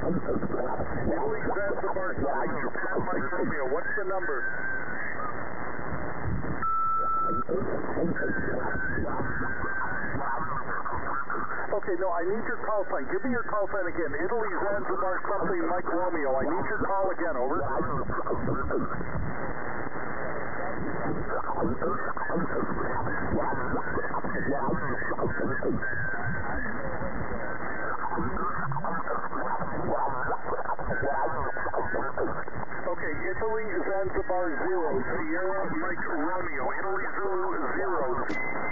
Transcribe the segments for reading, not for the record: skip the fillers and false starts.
Italy, Zanzibar, something Japan, Mike Romeo. What's the number? Okay, no, I need your call sign. Give me your call sign again. Italy, Zanzibar, something Mike Romeo. I need your call again, over. Okay, Italy, Zanzibar, 0. Sierra, Mike Romeo. Italy, Zulu, 0.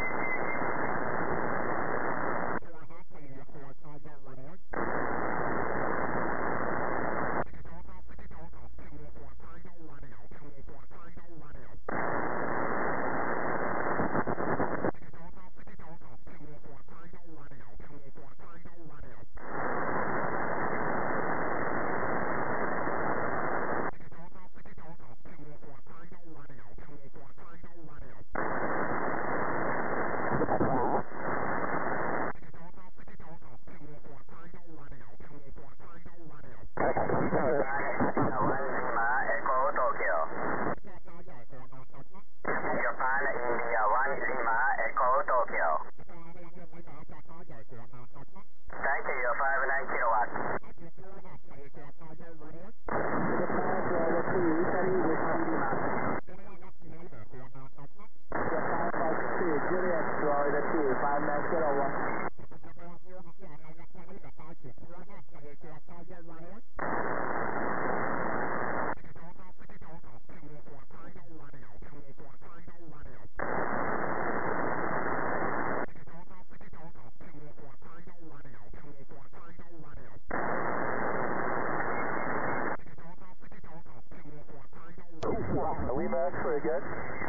Again.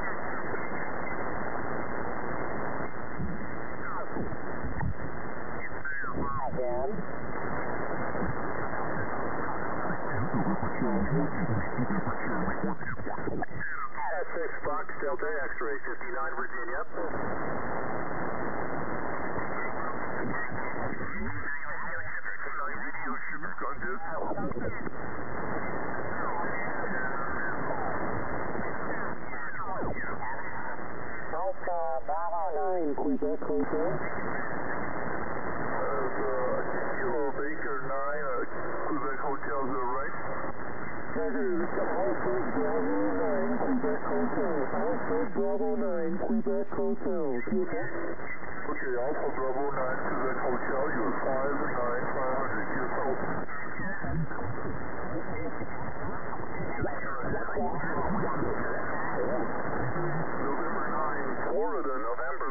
Six Fox Delta X-ray 59 Virginia. Quebec Hotel. Kilo Baker 9, Quebec Hotel, is that right? Alpha Bravo 9, Quebec Hotel. Alpha Bravo 9, Quebec Hotel. Okay, Alpha Bravo 9, Quebec Hotel, you're 59500, yes, November 9, Florida, November.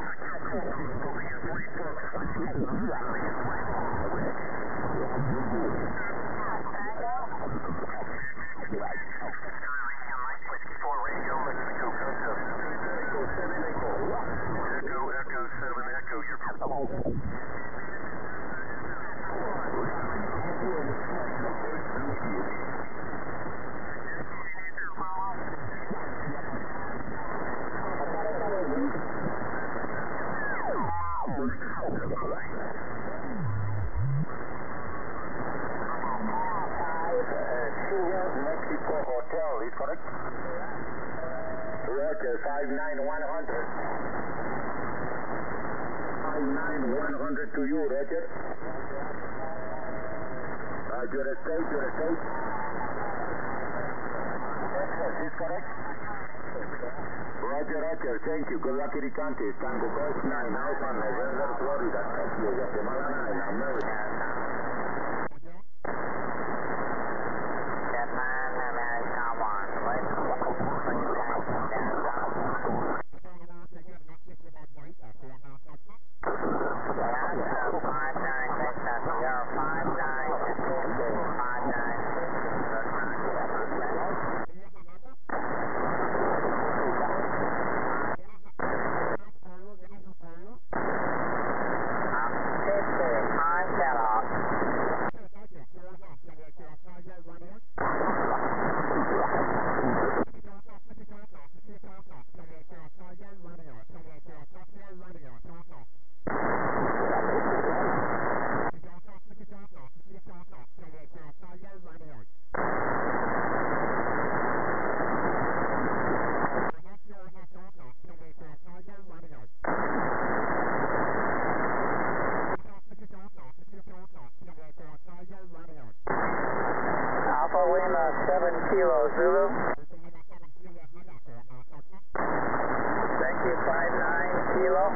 Echo 7 Echo, you're Mexico Hotel, is correct? Roger, 59100. 59100 to you, Roger. Your estate. Texas, is correct? Roger, thank you. Good luck in Alicante. Tango Golf 9, Alpha, November, Florida. Thank you. Guatemala 9, America. Japan, America 1. Wait, please Kilo Zulu. Thank you, 59 Kilo.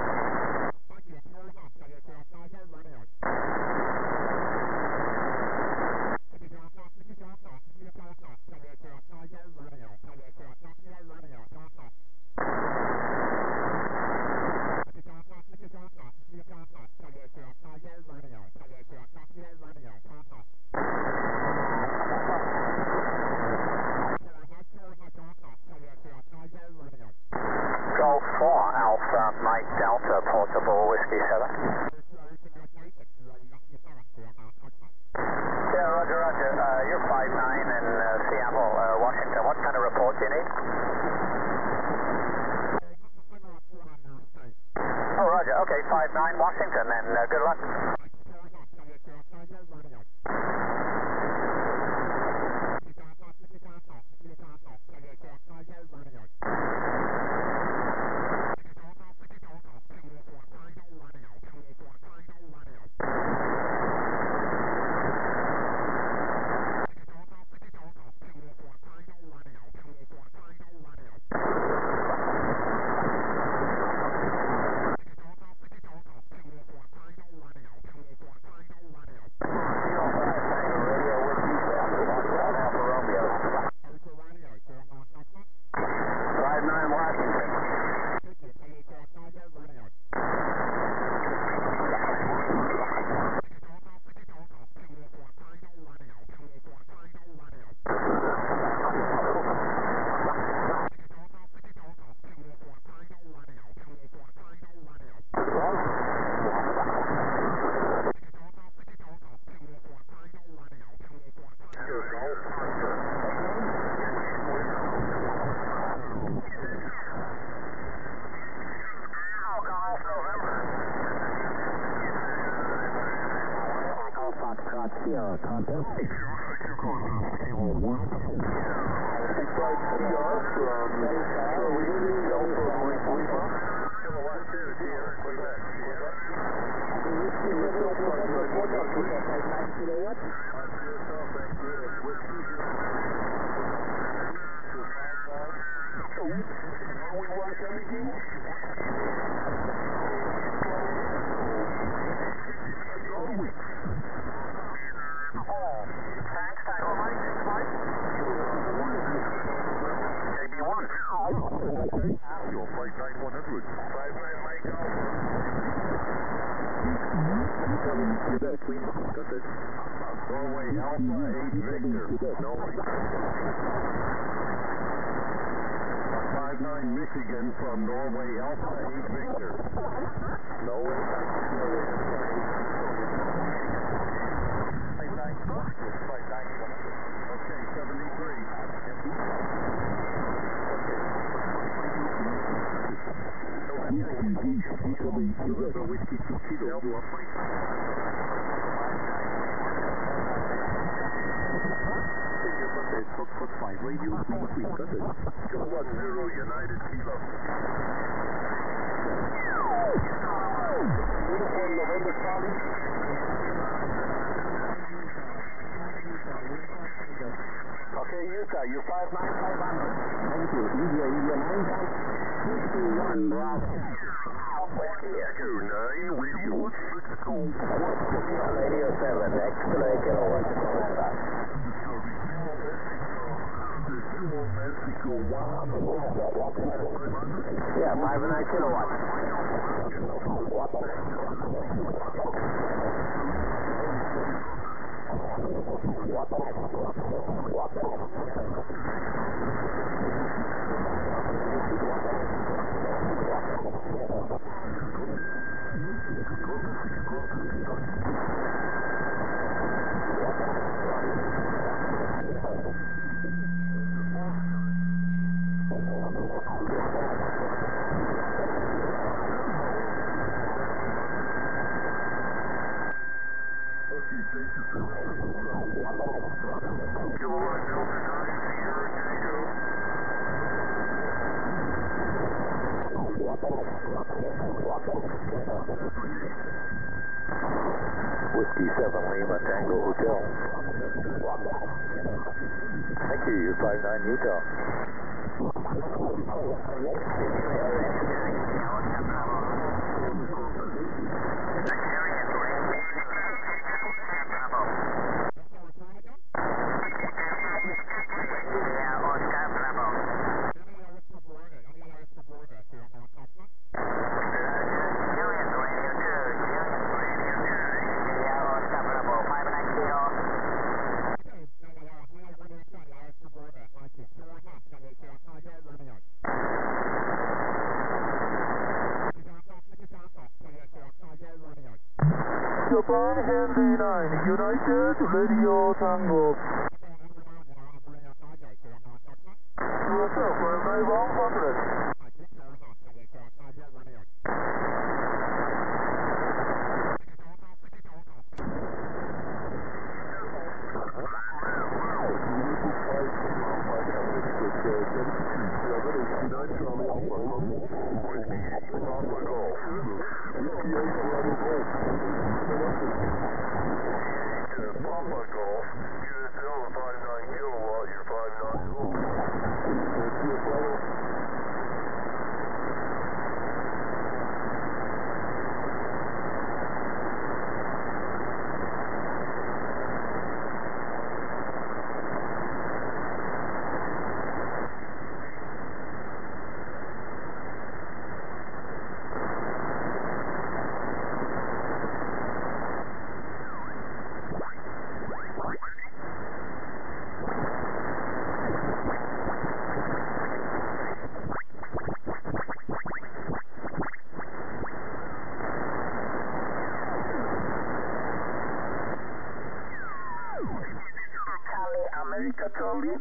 Golf 4 Alpha Mike Delta Portable Whiskey 7. Yeah, roger, roger. You're 5'9" in Seattle, Washington. What kind of report do you need? Oh, roger. Okay, 5'9" Washington, then good luck. Norway Alpha 8 Victor. Norway. 59 Michigan from Norway Alpha 8 Victor. Norway. Okay, 73. Whiskey 2 Kilo. Foot 5 radio, Kilo 10 United Kilo. Okay, Utah, you're 59500. Thank you. India 951 Bravo. Whiskey Echo 9, radio 6 Gold. Radio 7, X-ray kilowatts. Mexico 1. Yeah, 5.9 kilowatts. Whiskey 7 Lima Tango Hotel. Thank you, you're 59 Utah. Japan Henry 9, United Radio Tango. Yourself, runway 100. America Charlie.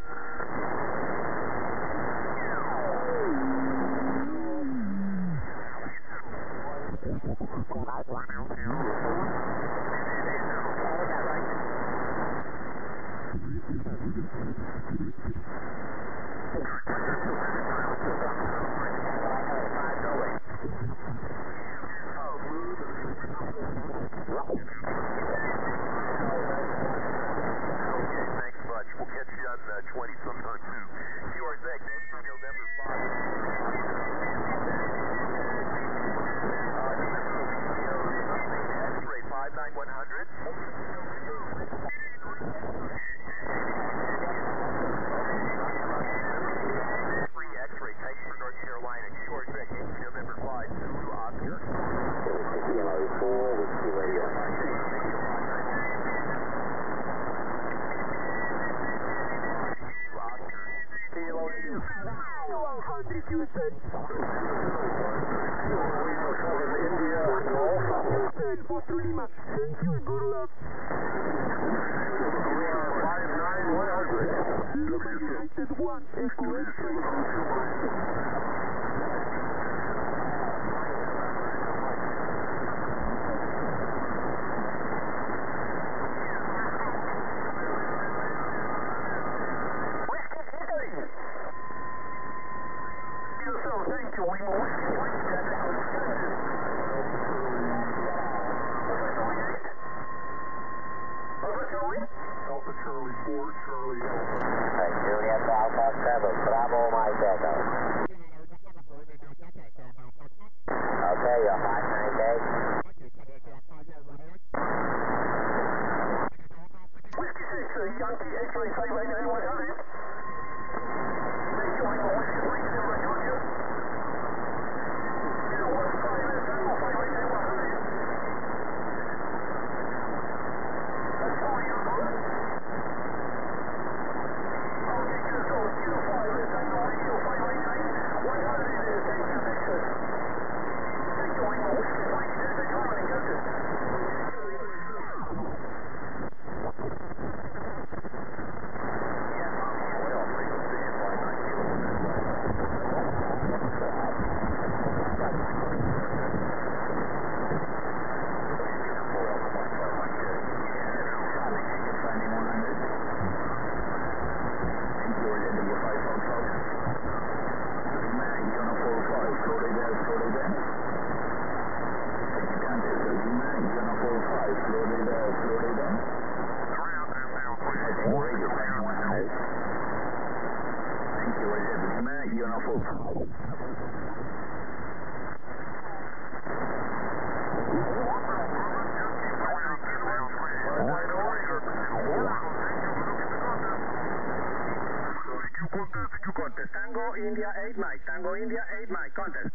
Tango India 8 Mike. Tango India 8 Mike. Contact.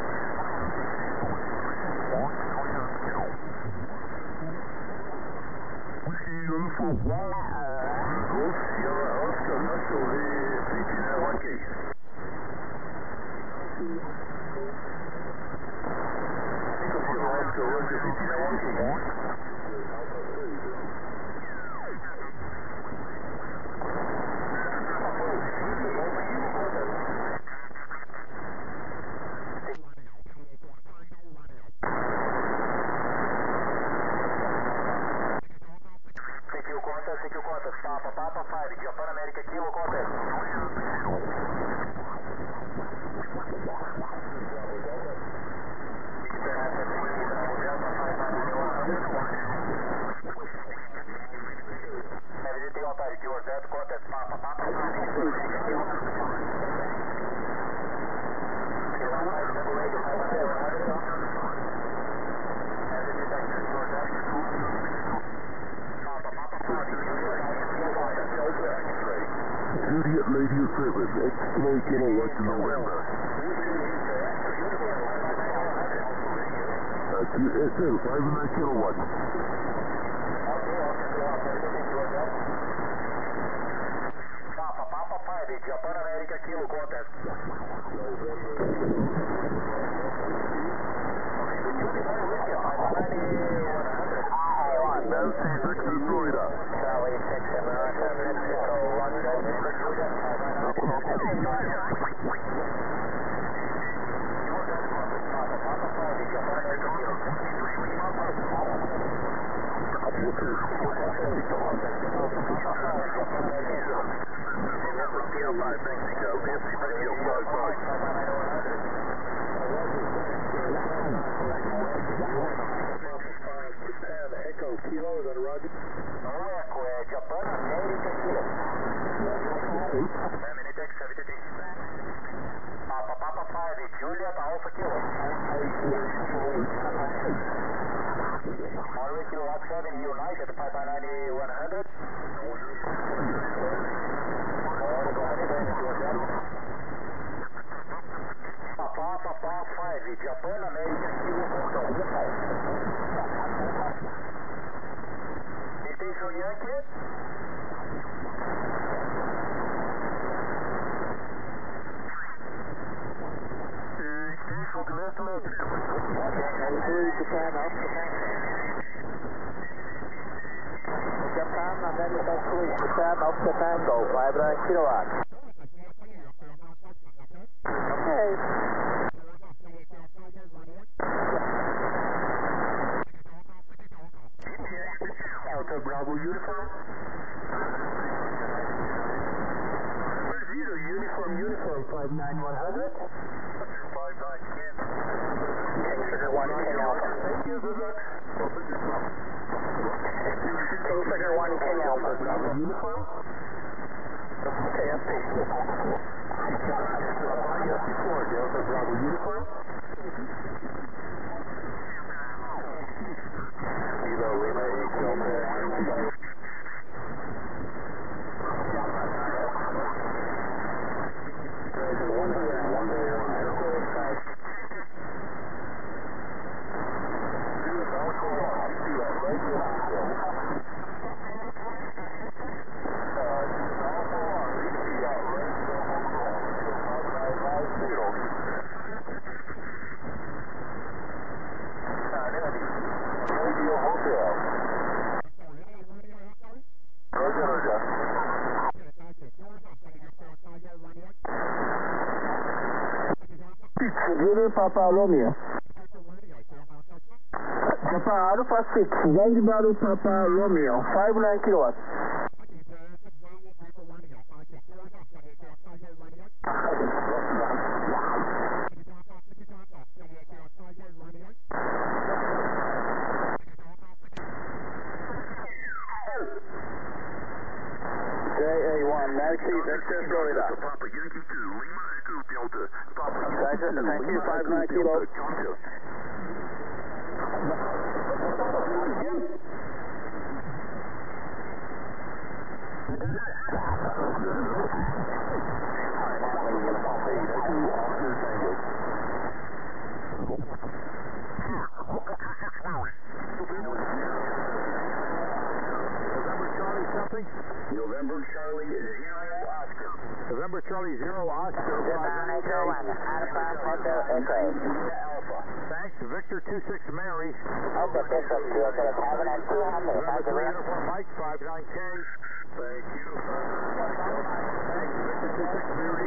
Whiskey Uniform 1. Sierra Oscar Russell, 1501 case. Sierra Oscar Russell, 1501 case. CQ contact, Papa 5, Japan America Kilo contact. Everything on target, yours, that contact, Papa 5. Juliet Radio Service, X-Ray Kilowatt November. QSL 59 kilowatts. Papa 5, Japan America Kilo contact. Nancy, Victor, Florida. Charlie 6 America, Mexico, London, Bermuda, Japan America Kilo. Family Tech 73. Papa 5, Juliet Alpha Kilo. Norway Kilowatt 7, United, Pipeline 9100. Papa 5, Japan America Kilo. Station Yankee. Japan America Cruise, Japan up to Tango, 59 kilowatts. Okay. Delta Bravo Uniform. Uniform 59100. 59 Kansas. King Sugar 1, King Alpha. Thank you, good luck. King Sugar 1, King Alpha. Bravo Uniform. KFP. Delta Bravo Uniform. Kilo Lima 8 Delta. Papa Romeo. Japan Alpha 6, Zanzibar Papa Romeo, 59 kilowatts. JA1, Nancy, Victor, Florida. Papa Yankee 2, Lima Echo Delta. Papa Yankee 2, thank you, 59 kilos. November Charlie 0 Oscar. November Charlie 0 Oscar. Thanks, Victor 26 Mary. Okay, Bishop, you okay? Have a nice day. November 3 Uniform Mike 59K. Thank you. Thanks, Victor 26 Mary.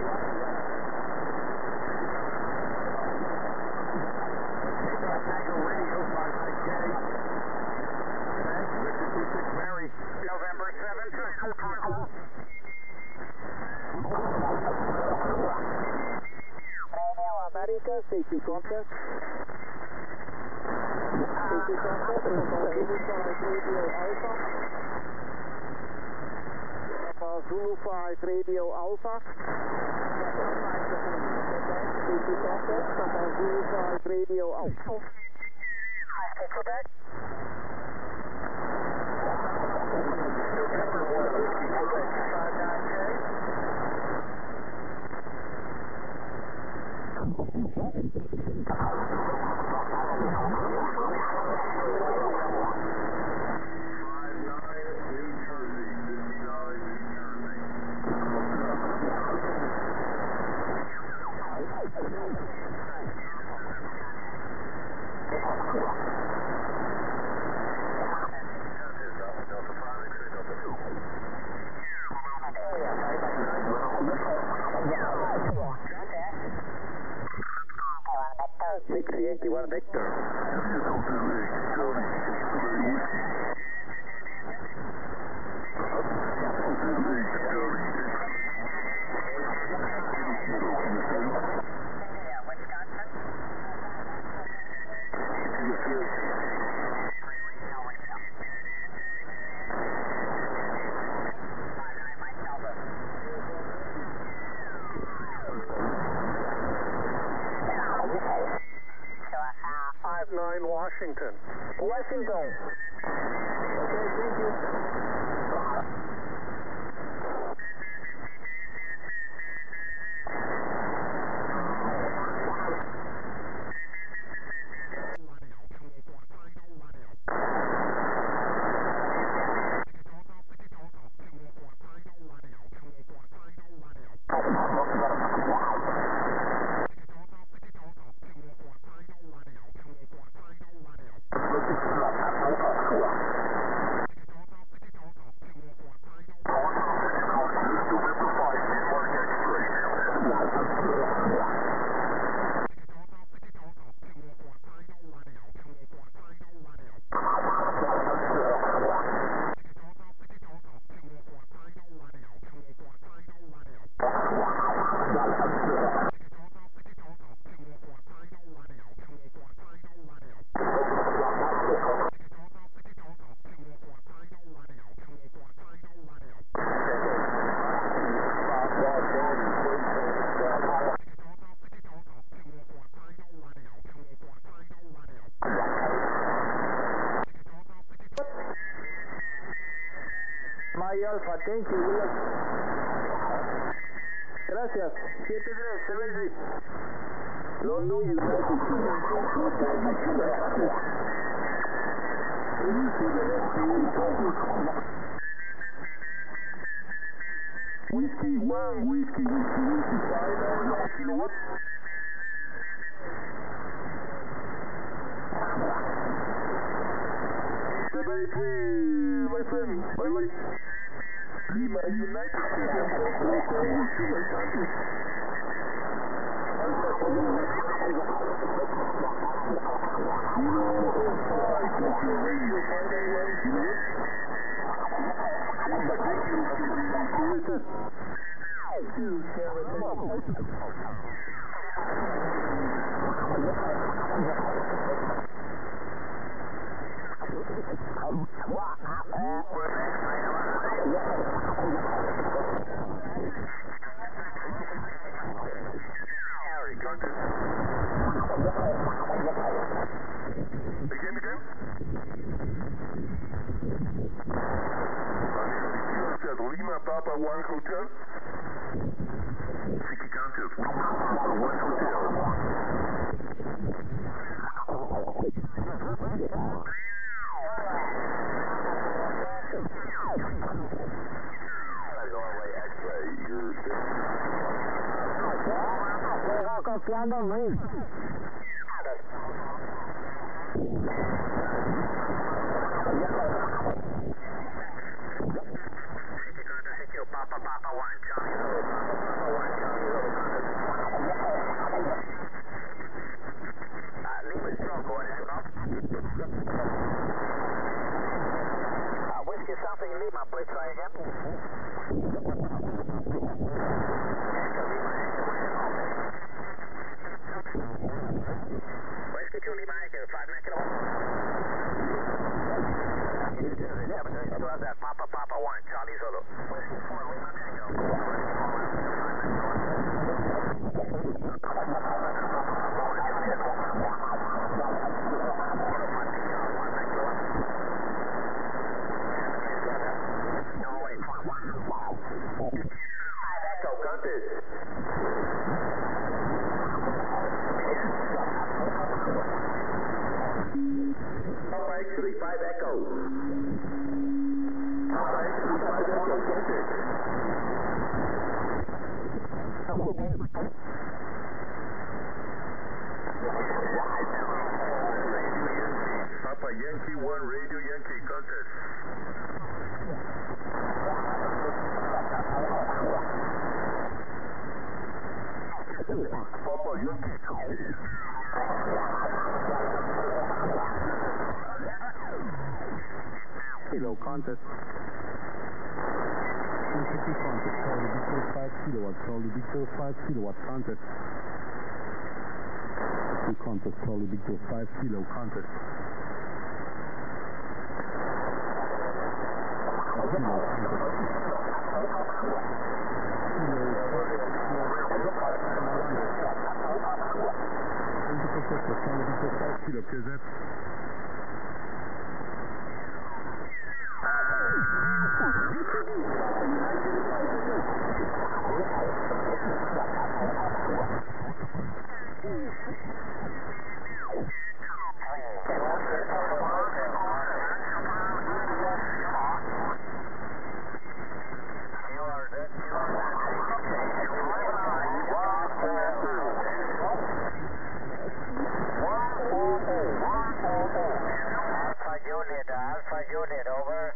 Tango Radio 59K. Thanks, Victor 26 Mary. November 7 Tango. America, safety contact. Safety contact, Zulu 5 Radio Alpha. Safety contact, Zulu 5 Radio Alpha. Quebec. November 1 Whiskey Quebec 59K. Yankee 1 Victor. Washington. Washington. Okay, thank you. Alfa, thank you, William. Gracias. 73, London, United Whiskey 1, Whiskey 5 kilowatt. My friend, bye-bye. Lima United Lima Papa 1 Hotel. Yankee Contest, Papa 1 Hotel. Norway X-ray, you're... Copiando Luis. Papa 1, Charlie Zulu, Papa 1, Charlie Zulu, Lima Strong coordinate, Bob. Whiskey South Lima, please try again. Whiskey 2 Lima, 5 kilometers. Papa 1, Charlie Zulu. Whiskey 4 Lima Tango. Norway 1. 5 Echo, contest. Papa X3, 5 Echo. Papa X3, 5 Echo, contest. Papa Yankee 1, Radio Yankee, contest. Papa Yankee 2. Kilo contest. TCP contest. Charlie Victor 5 kilowatts. Charlie Victor 5 kilowatts contest. TCP contest. Charlie Victor 5 kilo contest. Charlie Victor 5 kilo. Piazette. Alpha Unit, over.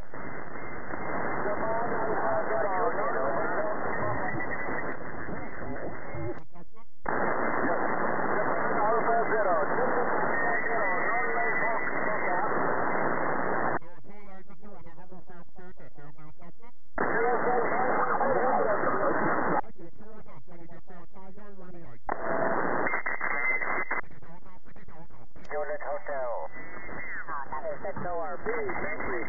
Unit Hotel. ORB, Bentley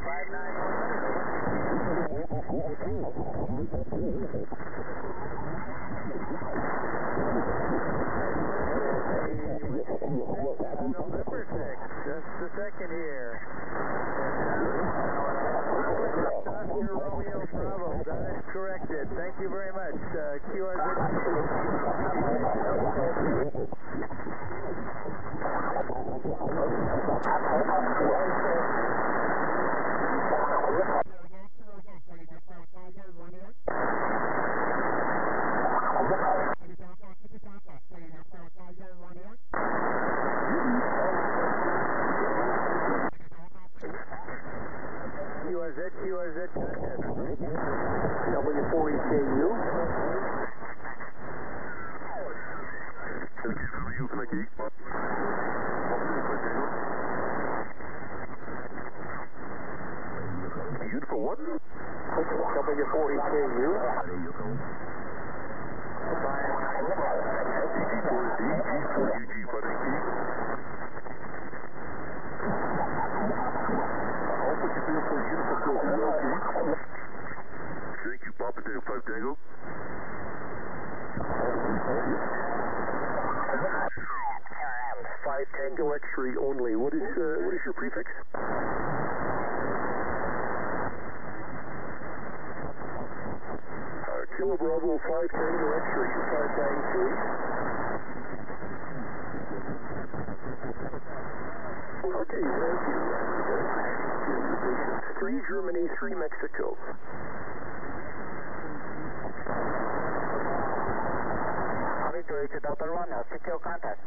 591. November 6th, just a second here. Oscar Romeo Bravo, got it corrected. Thank you very much. QRZ. QRZ contest. W4EKU. Beautiful what? W4EKU. Thank you, Papa Tango 5 Tango. 5 Tango X-ray only. What is your prefix? Kilo Bravo 510, registration 593. Okay, thank you. Is 3 Germany, 3 Mexico. Victory to Delta 1, now secure contact.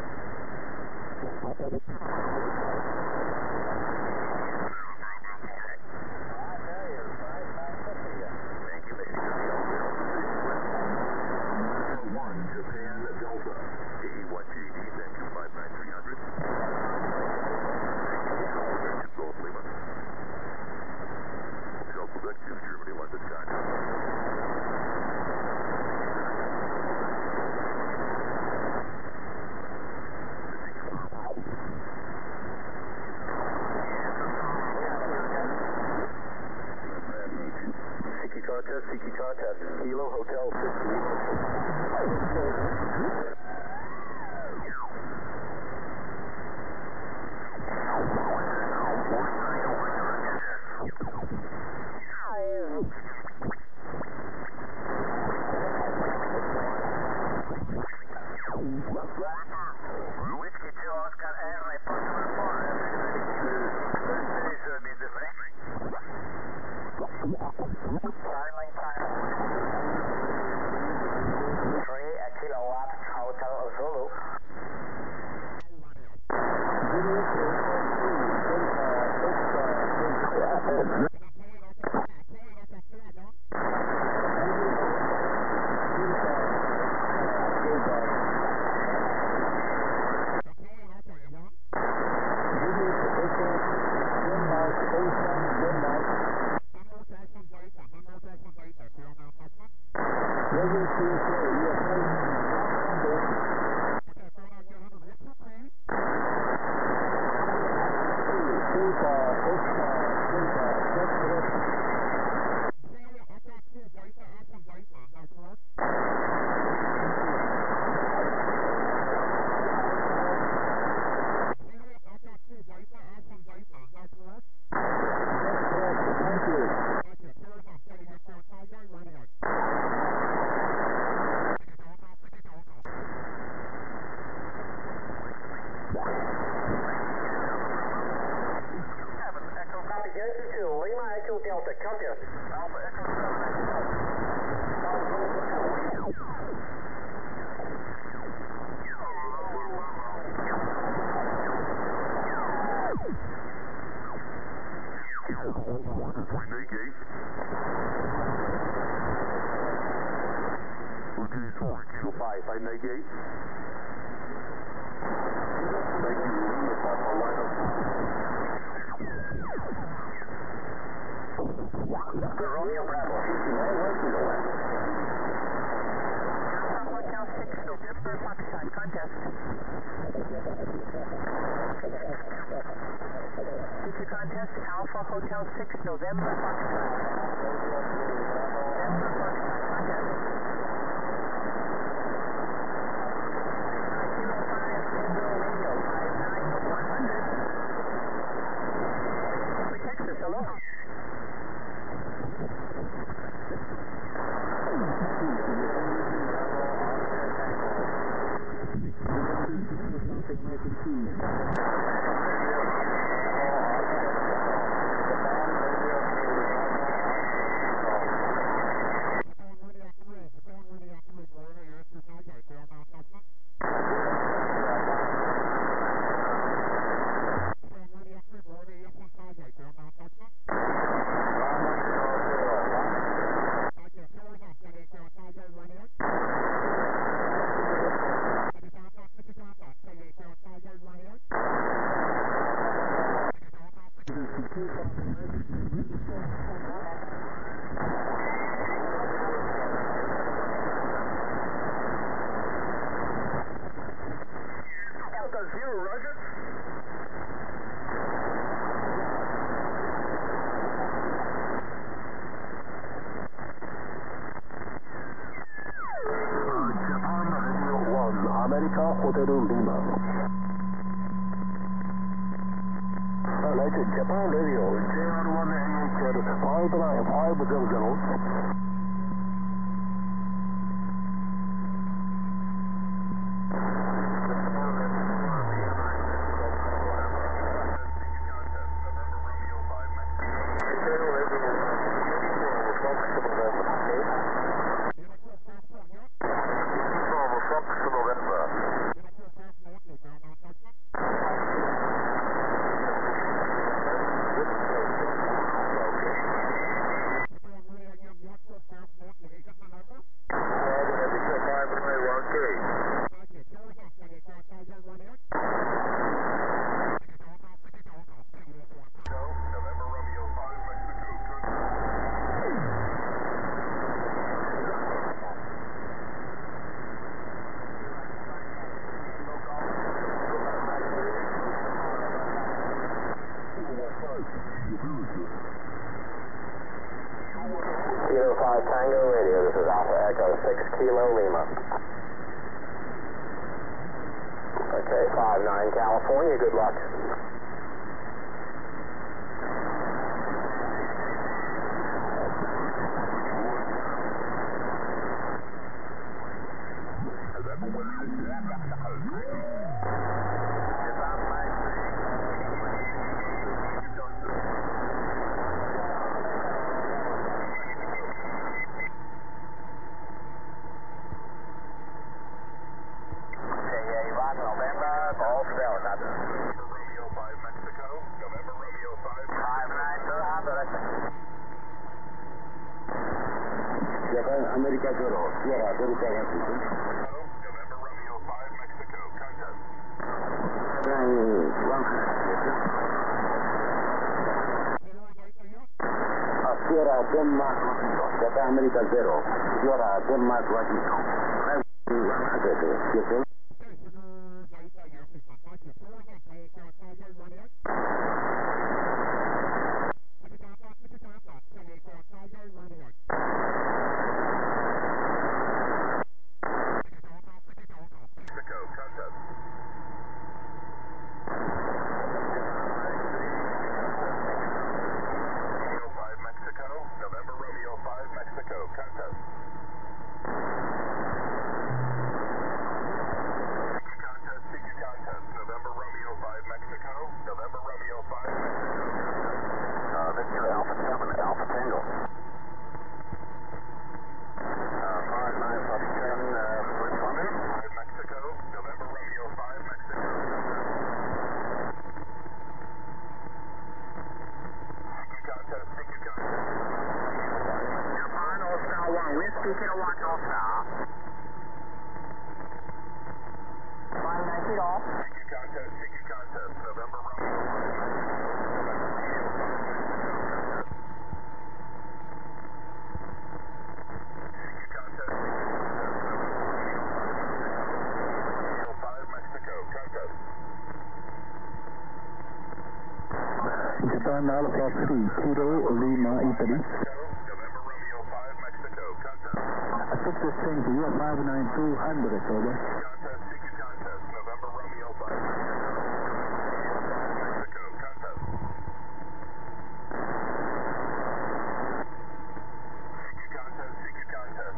Siki contest, Kilo Hotel 61. Whiskey 2 Oscar Air, report number 3 Kilowatt Hotel Zulu. Delta, contest. Alpha Echo 7. Negate. Lieutenant 4, Kilo 5, I negate. Thank you, Lima Papa line up. Romeo Bravo. Hotel 6, November Foxtrot, contest. Future contest, Alpha Hotel 6, November Foxtrot. November Foxtrot, contest. Kilo 5, Tango Radio, 59100. Texas, hello. Delta 0, Roger. Japan Radio 1, America Hotel Lima. 来自 Japan Radio JR1AHL 5950. Tango Radio, this is Alpha Echo 6 Kilo Lima. Okay, 59 California, good luck. America Zero, Sierra Delta Washington. November Romeo 5 Mexico, contest. Sierra Denmark Washington, Delta America Zero, Sierra Denmark Washington. Alpha 3, Kilo Lima, Italy. November Romeo 5 Mexico, contest. 620, you are 59200, over. Contest, CQ contest, November Romeo 5 Mexico, contest. CQ contest,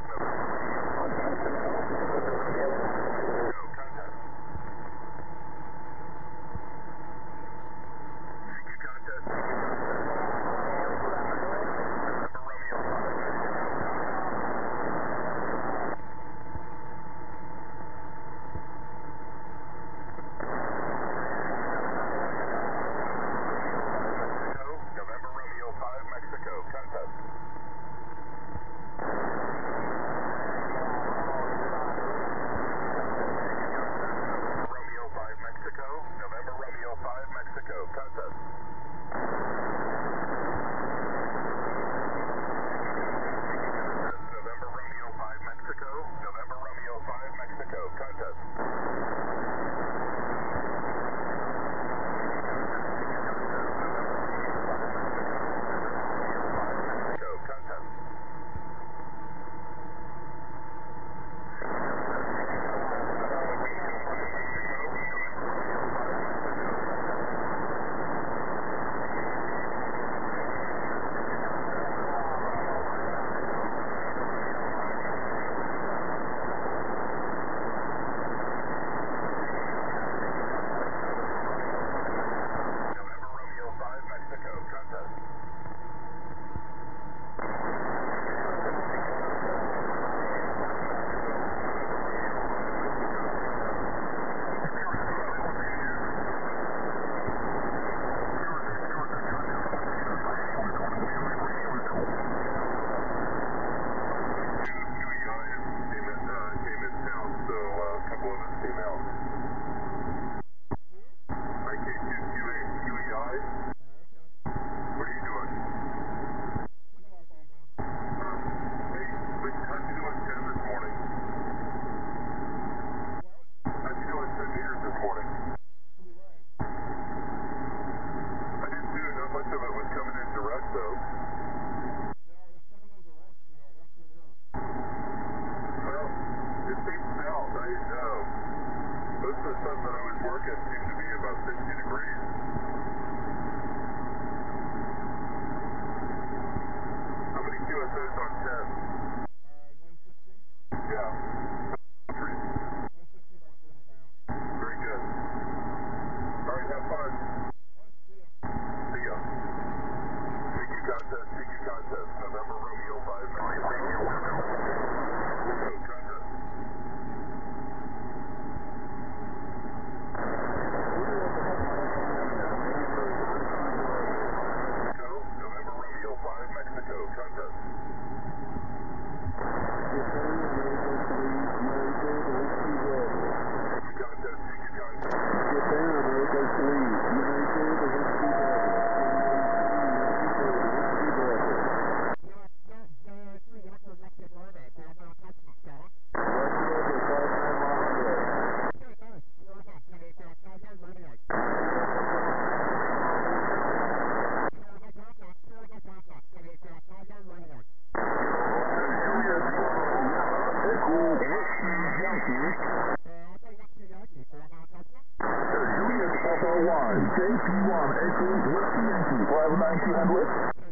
P1, Echo, Whiskey Yankee, 59200.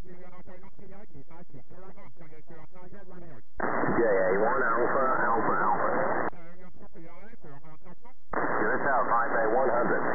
JA1 Alpha, Alpha, Alpha. USA 5A100.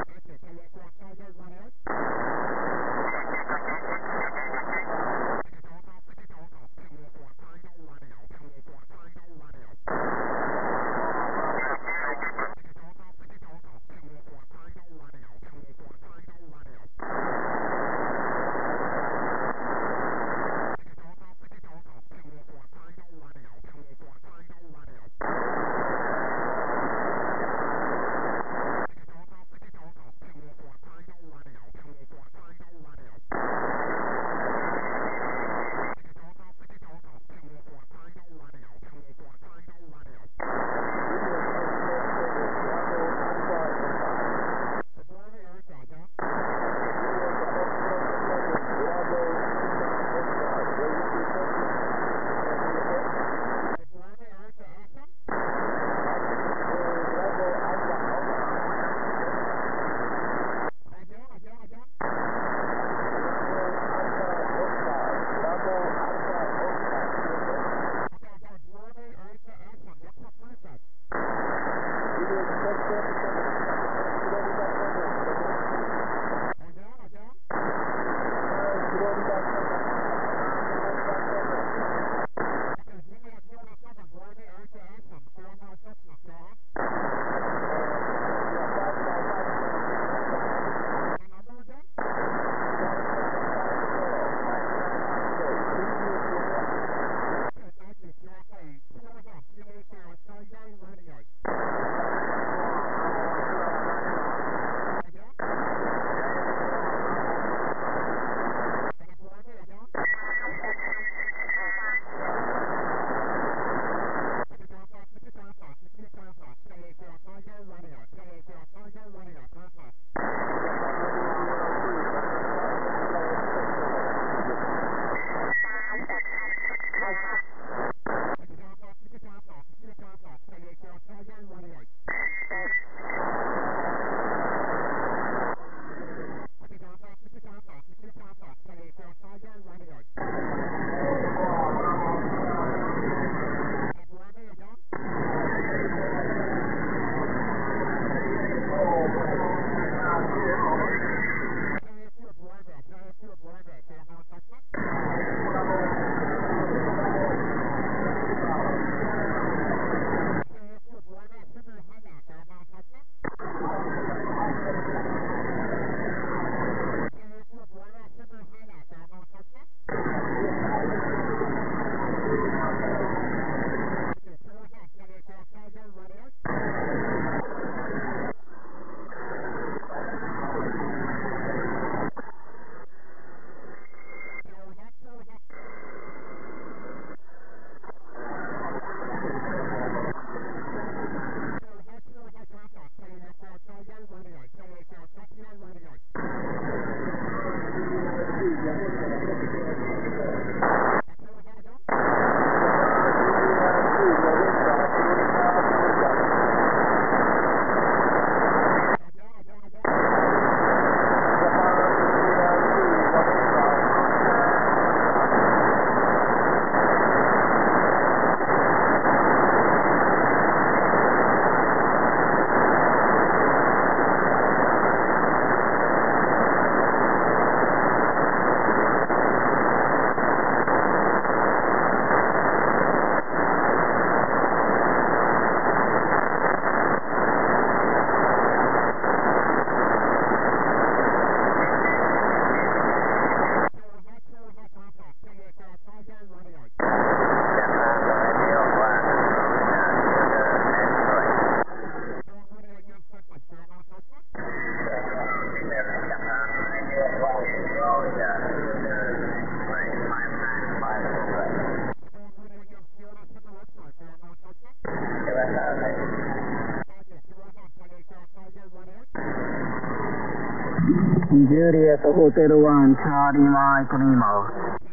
Juliet Hotel 1, Charlie Mike Lima.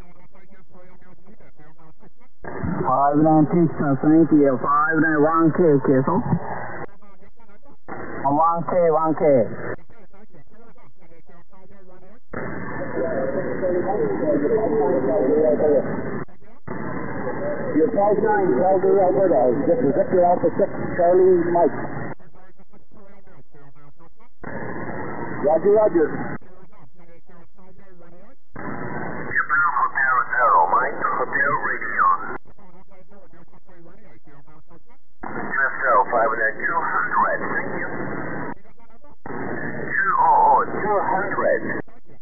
59 Texas, thank you. 591K, cancel. 1K. You're 5-9, Calgary, Alberta. This is Victor Alpha 6, Charlie Mike. Roger, roger. Japan Hotel 0, Mike, Hotel Radio. US 500, thank you. 200.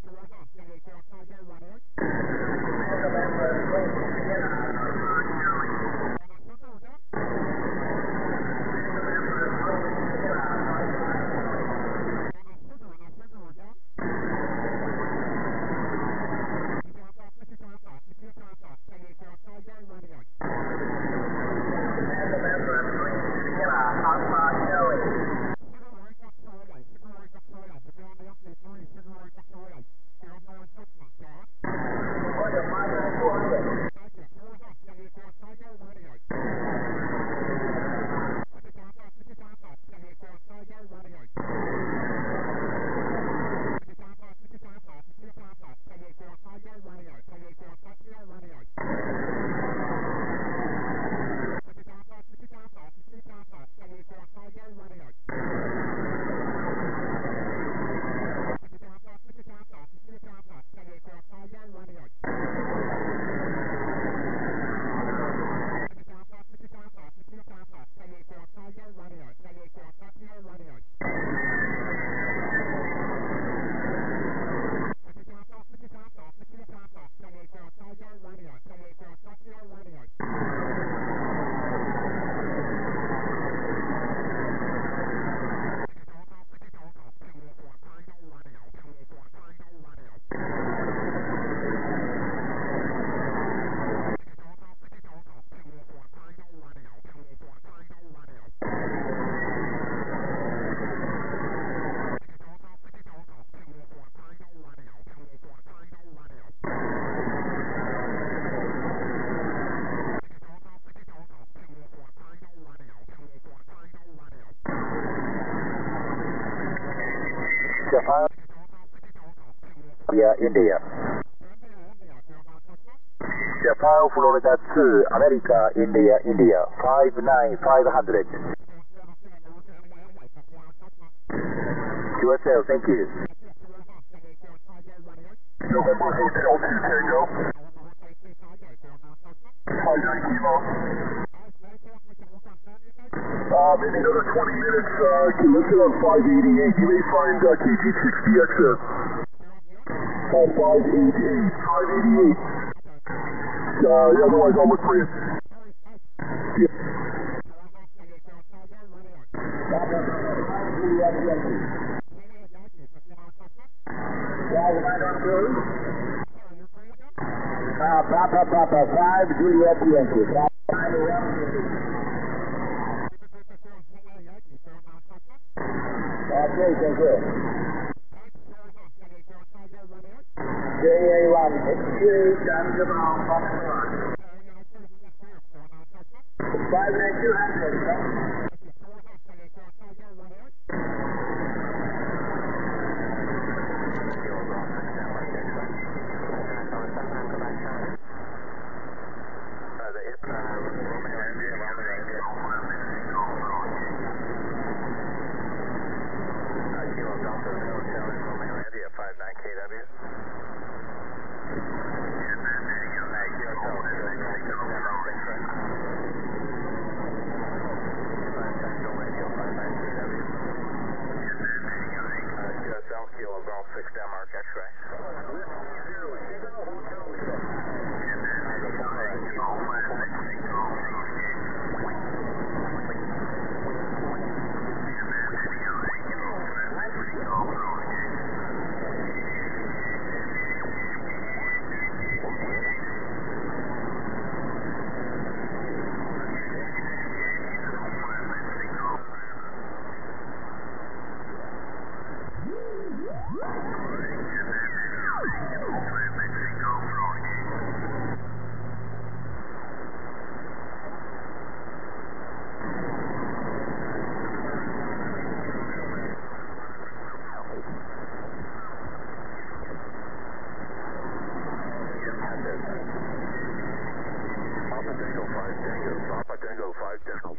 India. Japan, Florida 2, America, India, 59500. QSL, thank you. November Hotel 2 Tango. 59 Kilo. Maybe another 20 minutes. Let's go on 588. You may find KG60XF. 588. Otherwise I'll look for you. Yeah. Papa 5, Juliet Yankee. Okay, thank you. JA1, excuse, I'm Jamal, 59200. Alpha Tango 5 Tango. Papa Tango 5 Tango.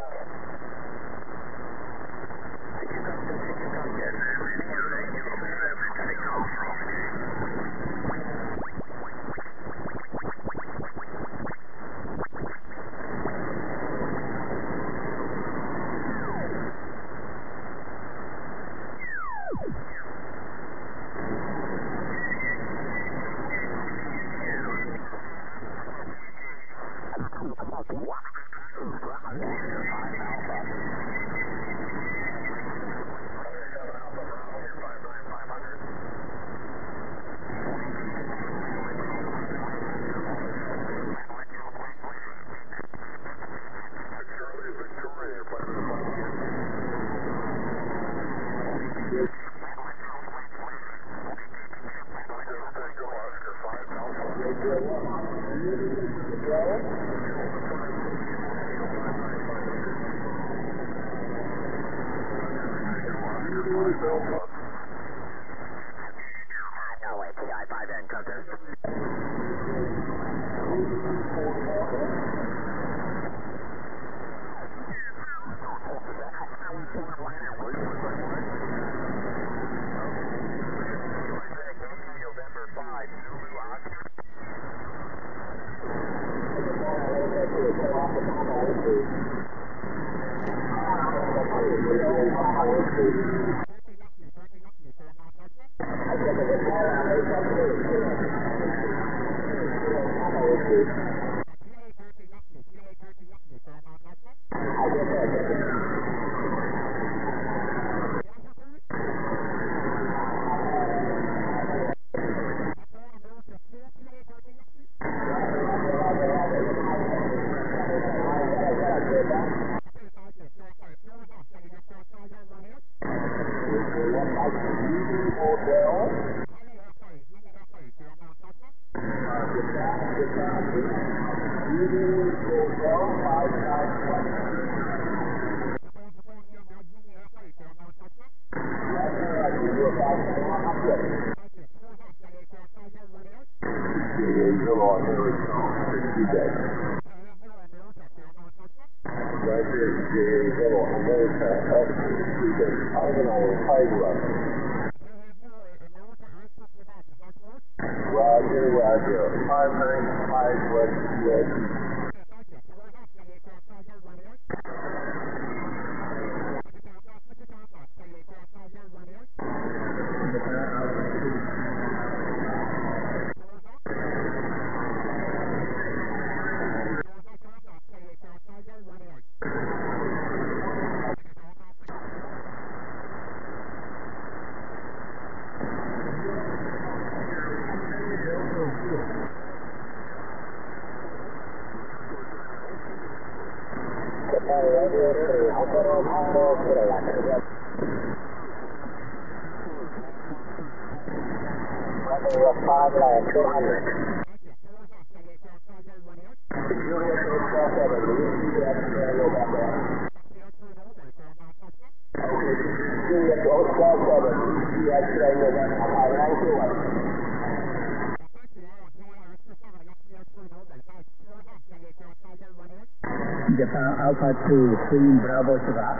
Japan Alpha 2, 3 Bravo Sugar.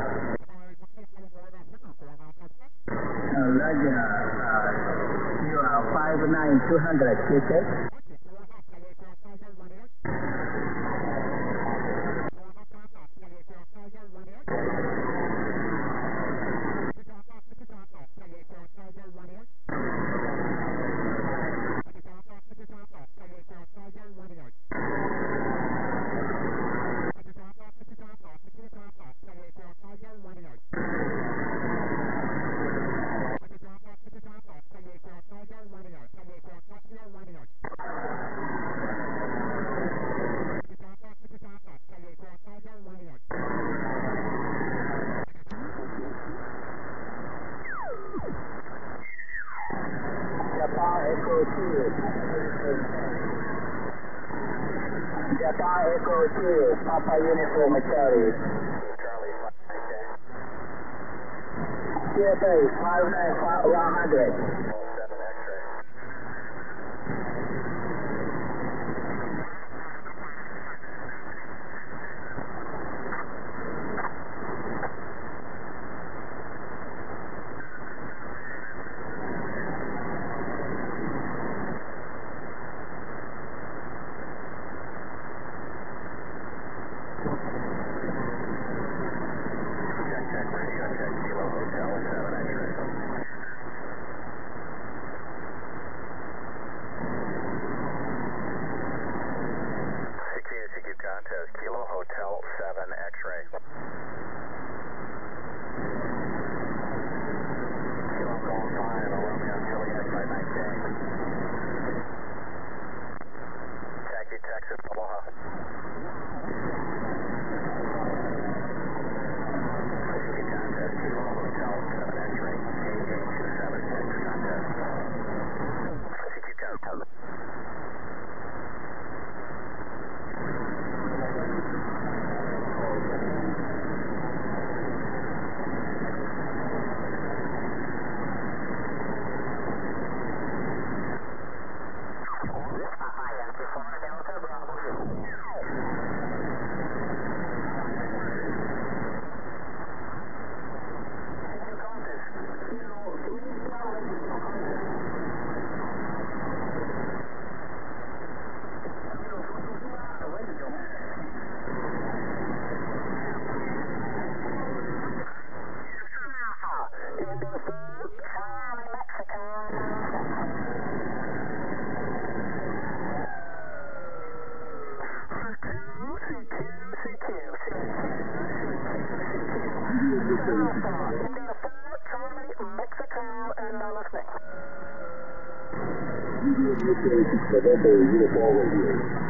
Roger, you are 59200, QTech. Japan Echo 2, Papa Uniform Charlie. CFA 59100. contest. Kilo Hotel 7 X-ray. Kilo Golf 5, Romeo Juliet 59K. Taxi Texas, Aloha. CQ contest. Kilo Hotel 7 X-ray. AJ276 contest. CQ contest. November Uniform Radio.